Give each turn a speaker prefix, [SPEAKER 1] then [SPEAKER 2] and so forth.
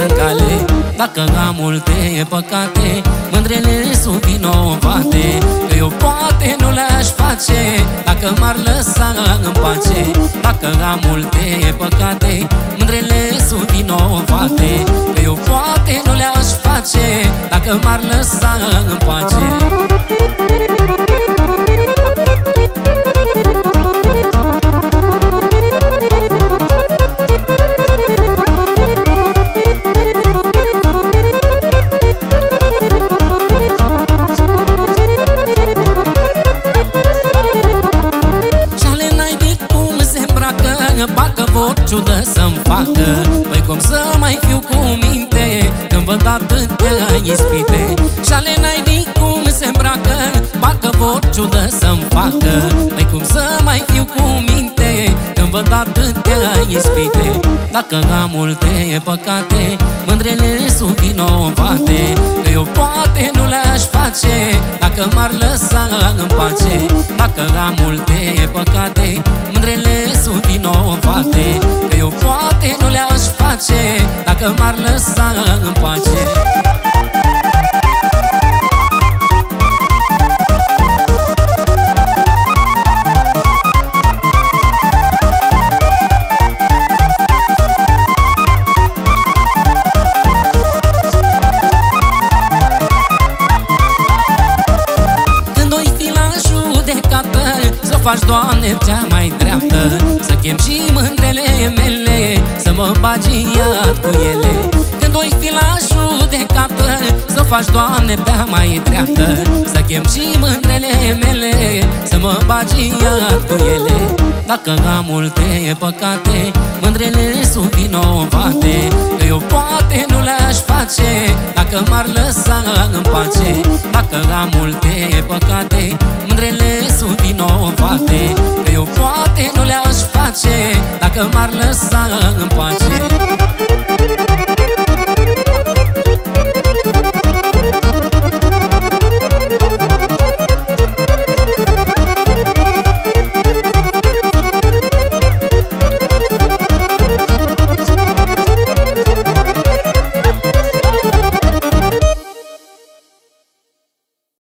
[SPEAKER 1] în cale. Dacă am multe păcate, mândrele sunt vinovate, că eu poate nu le-aș face dacă m-ar lăsa în pace. Dacă am multe păcate, mândrele sunt vinovate, că eu poate nu le-aș face dacă m-ar lăsa în pace. Parcă vor ciudă să-mi facă, păi cum să mai fiu cu minte când văd atâtea ispite? Și-ale naibii cum se îmbracă, parcă vor ciudă să-mi facă, păi cum să mai fiu cu minte când văd atâtea ispite? Dacă am multe păcate, mândrele sunt vinovate, că eu poate nu le-aș face dacă m-ar lăsa în pace. Dacă am multe păcate, mândrele sunt vinovate, că eu poate nu le-aș face dacă m-ar lăsa în pace. Faci, Doamne, cea mai dreaptă, să chem și mândrele mele, să mă bagi iad cu ele. Când oi fi la judecată, să faci, Doamne, cea mai dreaptă, să chem și mândrele mele, să mă bagi iad cu ele. Dacă am multe păcate, mândrele sunt vinovate, că eu poate nu le-aș face dacă m-ar lăsa în pace. Dacă am multe păcate, mândrele sunt vinovate, că eu poate nu le-aș face dacă m-ar lăsa în pace.